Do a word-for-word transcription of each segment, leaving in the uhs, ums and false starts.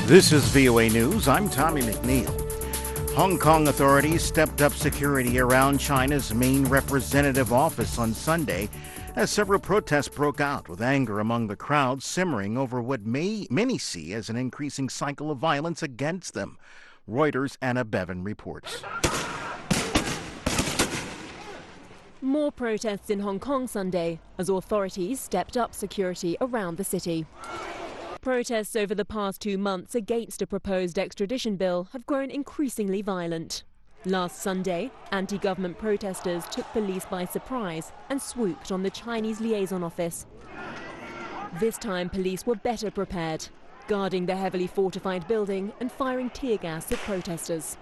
This is V O A News. I'm Tommy McNeil. Hong Kong authorities stepped up security around China's main representative office on Sunday as several protests broke out, with anger among the crowd simmering over what may, many see as an increasing cycle of violence against them. Reuters' Anna Bevan reports. More protests in Hong Kong Sunday as authorities stepped up security around the city. Protests over the past two months against a proposed extradition bill have grown increasingly violent. Last Sunday, anti-government protesters took police by surprise and swooped on the Chinese liaison office. This time, police were better prepared, guarding the heavily fortified building and firing tear gas at protesters.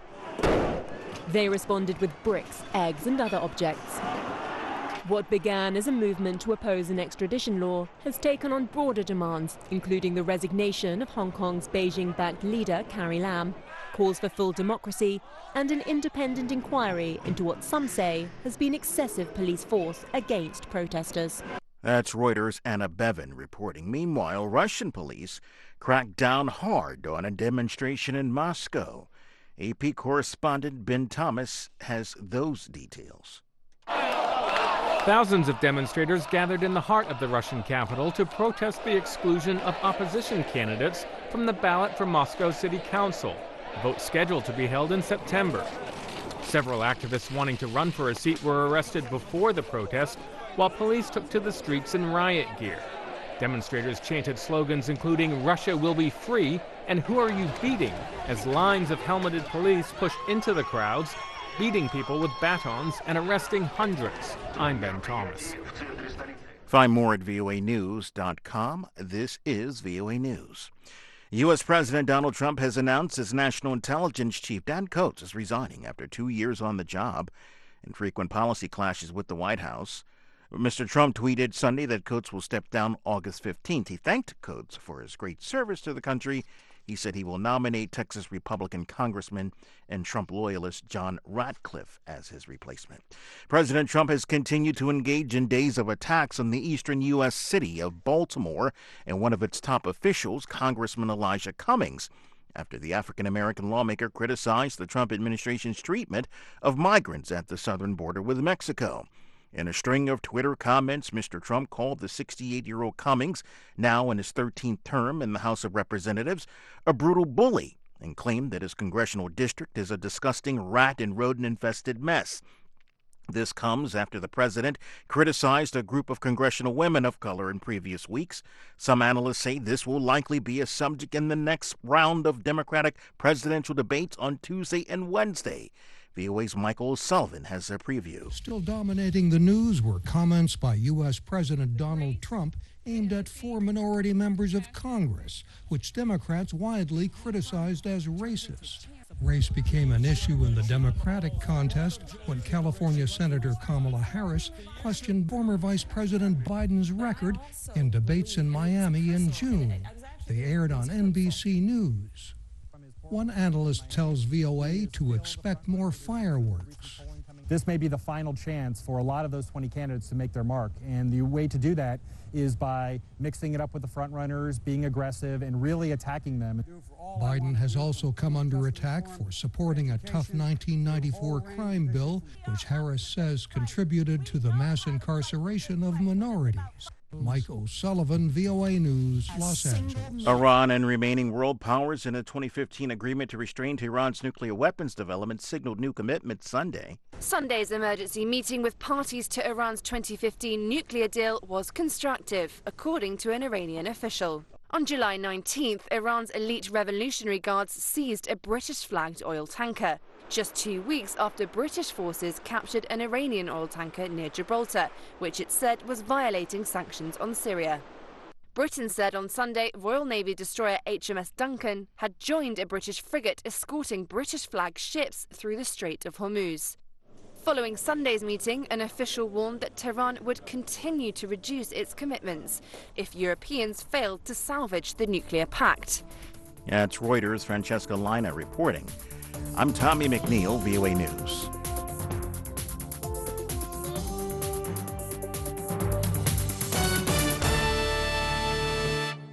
They responded with bricks, eggs and other objects. What began as a movement to oppose an extradition law has taken on broader demands, including the resignation of Hong Kong's Beijing-backed leader, Carrie Lam, calls for full democracy, and an independent inquiry into what some say has been excessive police force against protesters. That's Reuters' Anna Bevan reporting. Meanwhile, Russian police cracked down hard on a demonstration in Moscow. A P correspondent Ben Thomas has those details. Thousands of demonstrators gathered in the heart of the Russian capital to protest the exclusion of opposition candidates from the ballot for Moscow City Council, a vote scheduled to be held in September. Several activists wanting to run for a seat were arrested before the protest, while police took to the streets in riot gear. Demonstrators chanted slogans including "Russia will be free" and "Who are you beating?" as lines of helmeted police pushed into the crowds, beating people with batons and arresting hundreds. I'm Ben Thomas. Find more at V O A news dot com. This is V O A News. U S. President Donald Trump has announced his National Intelligence Chief, Dan Coats, is resigning after two years on the job and frequent policy clashes with the White House. Mister Trump tweeted Sunday that Coats will step down August fifteenth. He thanked Coats for his great service to the country. He said he will nominate Texas Republican Congressman and Trump loyalist John Ratcliffe as his replacement. President Trump has continued to engage in days of attacks on the eastern U S city of Baltimore and one of its top officials, Congressman Elijah Cummings, after the African-American lawmaker criticized the Trump administration's treatment of migrants at the southern border with Mexico. In a string of Twitter comments, Mister Trump called the sixty-eight-year-old Cummings, now in his thirteenth term in the House of Representatives, a brutal bully and claimed that his congressional district is a disgusting rat and rodent-infested mess. This comes after the president criticized a group of congressional women of color in previous weeks. Some analysts say this will likely be a subject in the next round of Democratic presidential debates on Tuesday and Wednesday. V O A's Michael O'Sullivan has a preview. Still dominating the news were comments by U S. President Donald Trump aimed at four minority members of Congress, which Democrats widely criticized as racist. Race became an issue in the Democratic contest when California Senator Kamala Harris questioned former Vice President Biden's record in debates in Miami in June. They aired on N B C News. One analyst tells V O A to expect more fireworks. This may be the final chance for a lot of those twenty candidates to make their mark, and the way to do that is by mixing it up with the frontrunners, being aggressive, and really attacking them. Biden has also come under attack for supporting a tough nineteen ninety-four crime bill, which Harris says contributed to the mass incarceration of minorities. Mike O'Sullivan, V O A News, Los Angeles. Iran and remaining world powers in a twenty fifteen agreement to restrain Iran's nuclear weapons development signaled new commitments Sunday. Sunday's emergency meeting with parties to Iran's twenty fifteen nuclear deal was constructive, according to an Iranian official. On July nineteenth, Iran's elite Revolutionary Guards seized a British-flagged oil tanker, just two weeks after British forces captured an Iranian oil tanker near Gibraltar, which it said was violating sanctions on Syria. Britain said on Sunday Royal Navy destroyer H M S Duncan had joined a British frigate escorting British-flagged ships through the Strait of Hormuz. Following Sunday's meeting, an official warned that Tehran would continue to reduce its commitments if Europeans failed to salvage the nuclear pact. Yeah, it's Reuters' Francesca Lina reporting. I'm Tommy McNeil, V O A News.